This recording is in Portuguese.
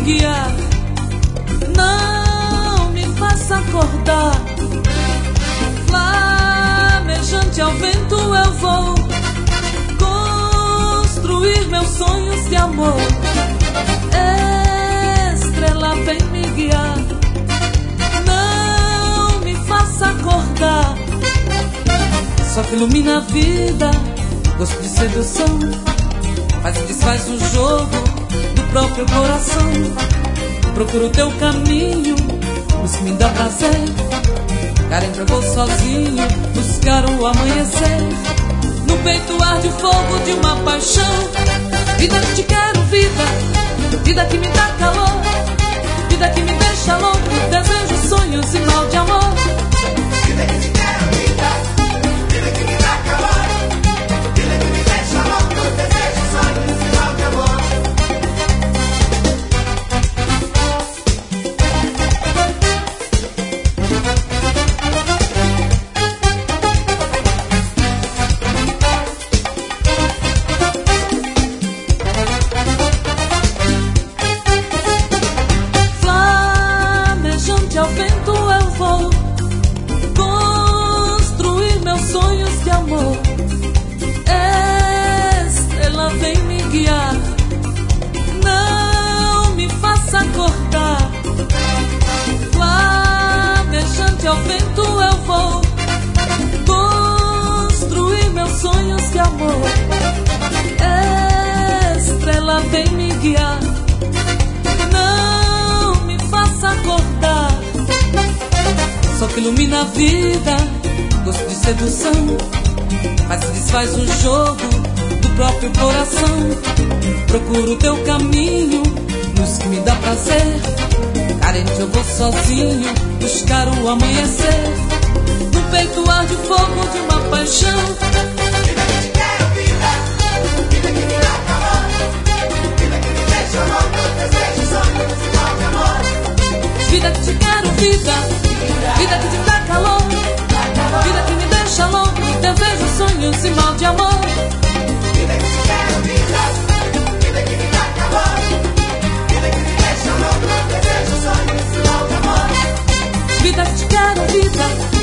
guiar. Não me faça acordar. Flamejante ao vento eu vou construir meus sonhos de amor. Estrela, vem me guiar. Não me faça acordar. Só que ilumina a vida, gosto de sedução. Faz e desfaz o jogo do próprio coração. Procuro o teu caminho, os que me dá prazer. Carente eu vou sozinho buscar o amanhecer. No peito arde o fogo de uma paixão. Vida que te quero, vida, vida que me dá calor, vida que me deixa louco, desejo, sonho, sinal de amor. Vida que te quero, vida, vida que me dá calor, vida que me deixa louco, desejo, sonho, sinal de amor. Flamejante ao vento eu vou construir meus sonhos de amor. Estrela, vem me guiar. Não me faça acordar. Flamejante ao vento eu vou construir meus sonhos de amor. Estrela, vem me guiar. Não me faça acordar. Só que ilumina a vida, gosto de sedução. Faz e desfaz o jogo do próprio coração. Procuro o teu caminho, nos que me dá prazer. Carente eu vou sozinho buscar o amanhecer. No peito arde o fogo de uma paixão. Vida que te quero, vida, vida que me dá calor, vida que me deixa louco, desejo, sonho, sinal de amor. Vida que te quero, vida, vida que te dá calor, vida que me deixa louco, desejo, sonho, sinal de amor. Vida que te quero, vida, vida que me dá calor, vida que me deixa louco, desejo, sonho, sinal de amor. Vida que te quero, vida,